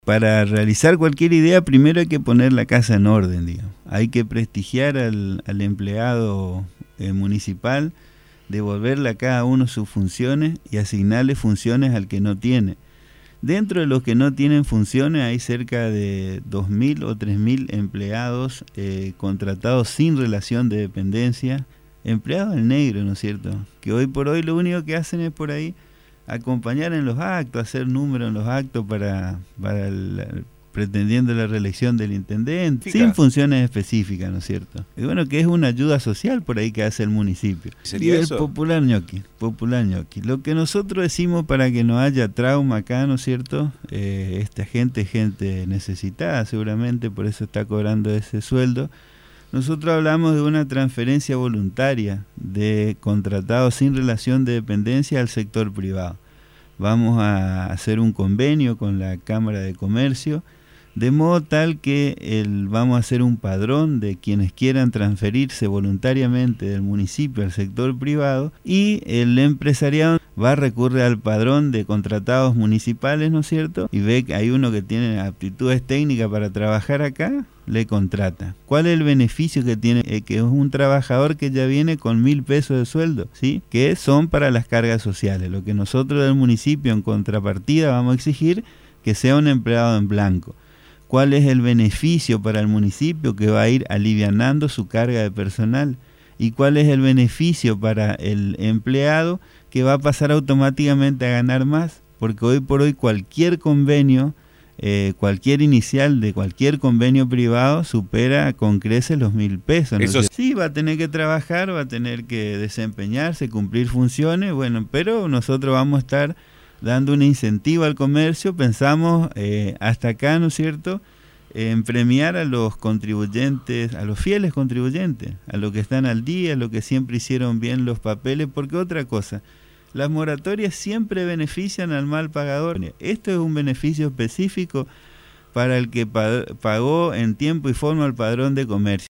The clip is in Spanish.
Para realizar cualquier idea, primero hay que poner la casa en orden, digamos. Hay que prestigiar al empleado municipal, devolverle a cada uno sus funciones y asignarle funciones al que no tiene. Dentro de los que no tienen funciones hay cerca de 2.000 o 3.000 empleados contratados sin relación de dependencia, empleados en negro, ¿no es cierto? Que hoy por hoy lo único que hacen es por ahí acompañar en los actos, hacer números en los actos pretendiendo la reelección del intendente, sin funciones específicas, ¿no es cierto? Y bueno, que es una ayuda social por ahí que hace el municipio. ¿Sería eso? El popular ñoqui. Lo que nosotros decimos para que no haya trauma acá, ¿no es cierto? Esta gente es gente necesitada seguramente, por eso está cobrando ese sueldo. Nosotros hablamos de una transferencia voluntaria de contratados sin relación de dependencia al sector privado. Vamos a hacer un convenio con la Cámara de Comercio, de modo tal que vamos a hacer un padrón de quienes quieran transferirse voluntariamente del municipio al sector privado, y el empresariado va a recurrir al padrón de contratados municipales, ¿no es cierto? Y ve que hay uno que tiene aptitudes técnicas para trabajar acá, le contrata. ¿Cuál es el beneficio que tiene? Que es un trabajador que ya viene con 1.000 pesos de sueldo, ¿sí? Que son para las cargas sociales. Lo que nosotros del municipio en contrapartida vamos a exigir que sea un empleado en blanco. ¿Cuál es el beneficio para el municipio? Que va a ir alivianando su carga de personal. ¿Y cuál es el beneficio para el empleado? Que va a pasar automáticamente a ganar más, porque hoy por hoy cualquier convenio, cualquier inicial de cualquier convenio privado supera con creces los 1.000 pesos. ¿No? Eso sí, va a tener que trabajar, va a tener que desempeñarse, cumplir funciones, bueno, pero nosotros vamos a estar dando un incentivo al comercio. Pensamos hasta acá, ¿no es cierto?, en premiar a los contribuyentes, a los fieles contribuyentes, a los que están al día, a los que siempre hicieron bien los papeles, porque otra cosa, las moratorias siempre benefician al mal pagador. Esto es un beneficio específico para el que pagó en tiempo y forma el padrón de comercio.